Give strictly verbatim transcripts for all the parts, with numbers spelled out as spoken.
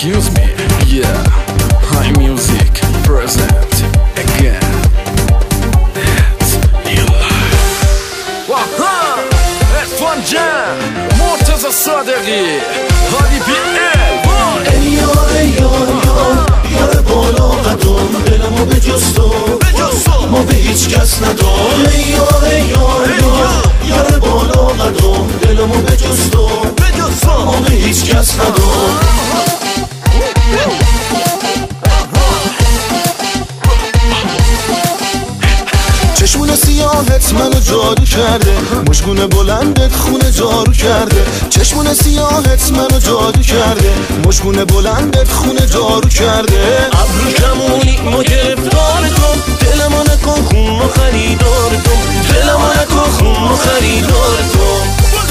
excuse me, yeah. High music present again. It's your life. Waha, اسفان جان مرتضی صادقی هادی بی ال. ای یار ای یار یار یار بالا قدم، دلمو به جز تو ما به هیچ کس ندام. ای یار ای یار یار یار بالا قدم، دلمو به جز تو ما به هیچ کس ندام. چشمون سیاهت منو جادو کرده، مشگون بلندت خونه جارو کرده. چشمون سیاهت منو جادو کرده، مشگون بلندت خونه جارو کرده. ابرو کمونی ما گرفتار تو، دلمو نکن خون ما خریدار تو، دلمو نکن خون ما خریدار تو.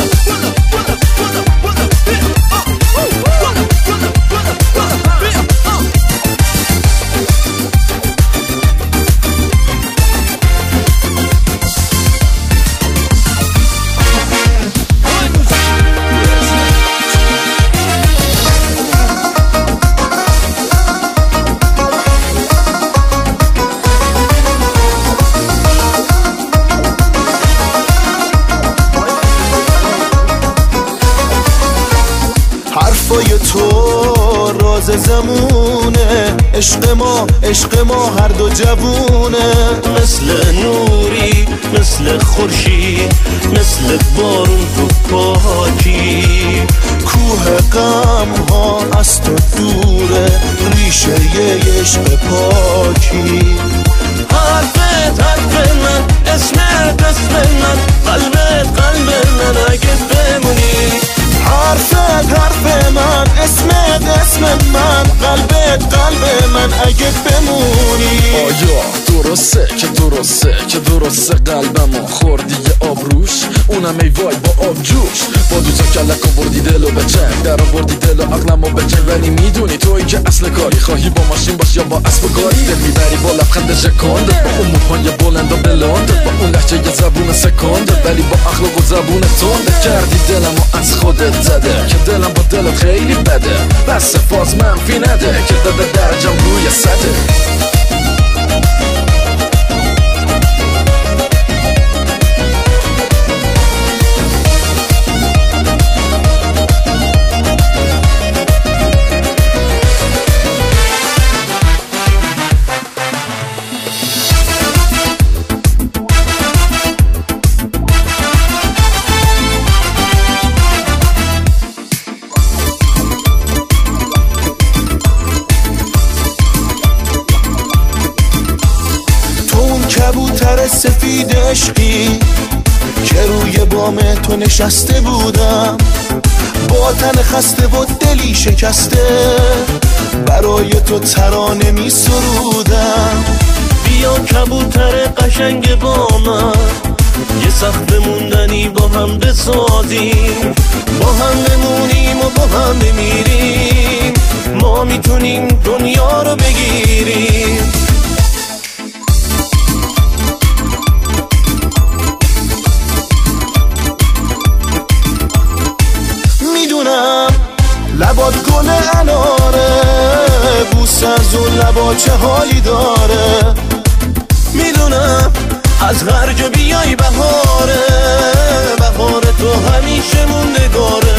حرفای تو راز زمونه، عشق ما عشق ما هر دو جوونه. مثل نوری مثل خورشید، مثل بارون تو پاکی. کوه غم ها از تو دوره، ریشه ی عشق پاکی. حرفت حرف من، اسمت اسم من، قلبت قلب من اگه بمونی. حرفت حرف من، اسمت اسم من، قلبت قلب من اگه بمونی. آیا درسته که درسته که درسته قلبمو خوردی یه آبروش، اونم ای وای با آب جوش. با دوتا کلک آوردی دلو به جنگ، در آوردی دل و عقلمو به جنگ. ولی میدونی تویی که اصل کاری، خواهی با ماشین باش یا با اسب و گاری. دل میبری با لبخند ژکاند، با اون موهای بلند و بلند، با اون لحجه یه زبون سکند. ولی با اخلاق و زبون تند کردی دلمو از خودت زده، که دلم با دلت خیلی بده. بس فاز منفی نده که داده درجم روی سده. کبوتر سفید عشقی که روی بام تو نشسته بودم، با تن خسته و دلی شکسته برای تو ترانه می سرودم. بیا کبوتر قشنگ با من، یه سقف موندنی با هم بسازیم. با هم بمونیم و با هم بمیریم، ما میتونیم دنیا رو بگیریم. لبات گل اناره، بوس از اون لبا چه حالی داره. میدونم از هر جا بیای بهاره، بهار تو همیشه موندگاره.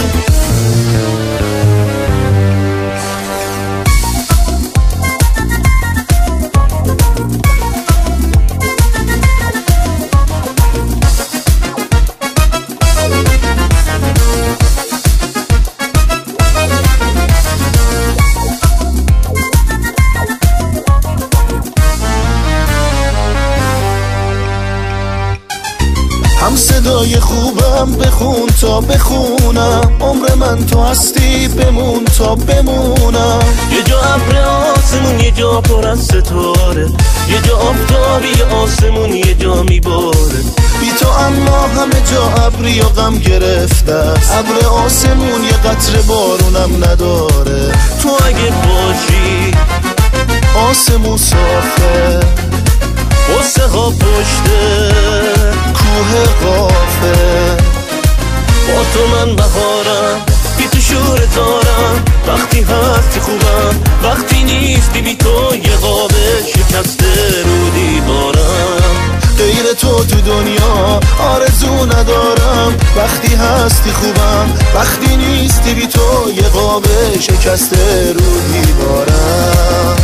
هم صدای خوبم بخون تا بخونم، عمر من تو هستی بمون تا بمونم. یه جا ابر آسمون، یه جا پر از ستاره، یه جا آفتابی آسمون، یه جا میباره. بی تو اما همه جا ابری و غم گرفته است، ابر آسمون یه قطره بارونم نداره. تو اگه باشی آسمون صافه، قصه ها پشته کوه قافه. با تو من بهارم، بی تو شور تارم، وقتی هستی خوبم، وقتی نیستی بی تو یه قاب شکسته رو دیوارم. غیر تو تو دنیا آرزو ندارم. وقتی هستی خوبم، وقتی نیستی بی تو یه قاب شکسته رو دیوارم.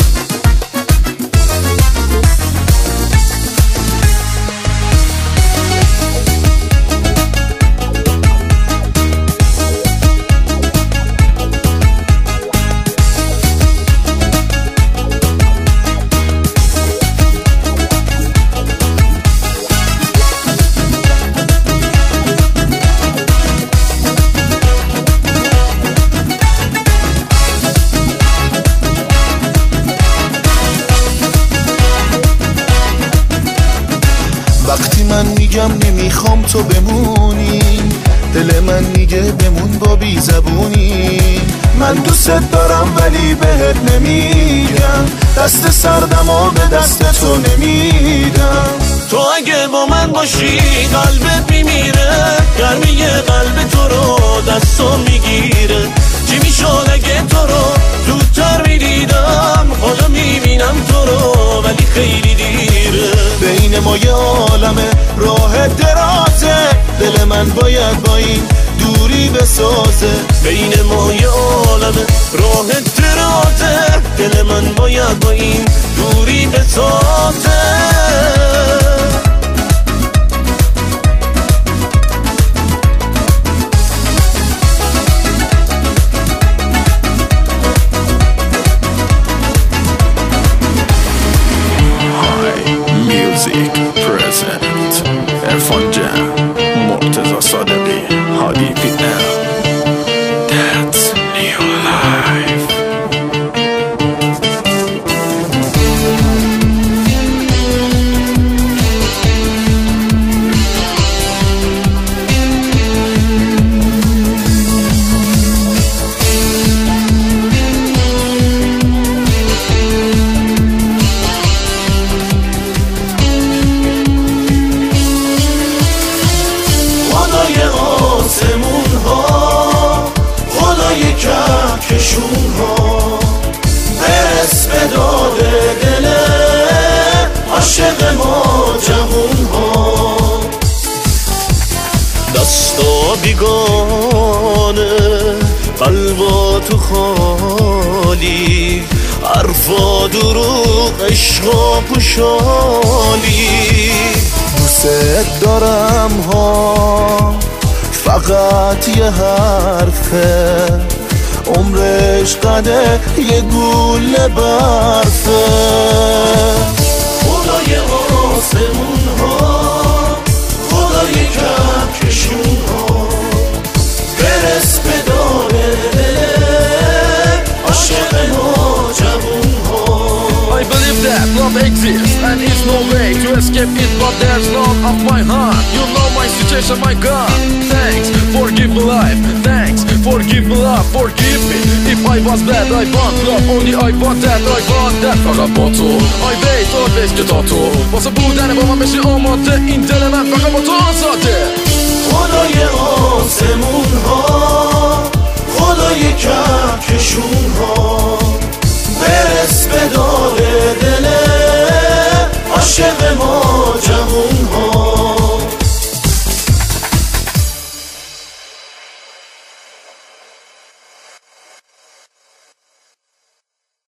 وقتی من میگم نمیخوام تو بمونی، دل من میگه بمون با بی زبونی. من دوست دارم ولی بهت نمیگم، دست سردم و به دست تو نمیدم. تو اگه با من باشی قلبت میمیره، گرمی قلب تو رو دستم میگیره. چی میشد اگه تو رو زودتر میدیدم، حالا میبینم تو رو ولی خیلی دیره. بین ما یه عالمه راه درازه، دل من باید با این دوری بسازه. بین ما یه عالمه راه درازه، دل من باید با این دوری بسازه. Music present Erfan Can, Murteza Sadeghi, Hadi P L. That's new life. کشون ها برس به داد دل عاشق ما جوون ها. دستا بیگانه قلبا تو خالی، حرفا دروغ عشقا پوشالی. دوست دارم ها فقط یه حرفه، عمرش قده یه گوله برفه. خدای آسمون ها، خدای کهکشون ها، برس به دار دل عاشق ما جوون ها. I believe that love exists and it's no way to escape it, but there's none of my heart. You know my situation, my God. Thanks, forgive me life. Thanks, forgive me love, forgive me. If I was bad, I want love. Only I want that, I want that. فقط با تو I wait always که تا تو واسه بودن با من بشی آماده. این دل من فقط با تو آزاده.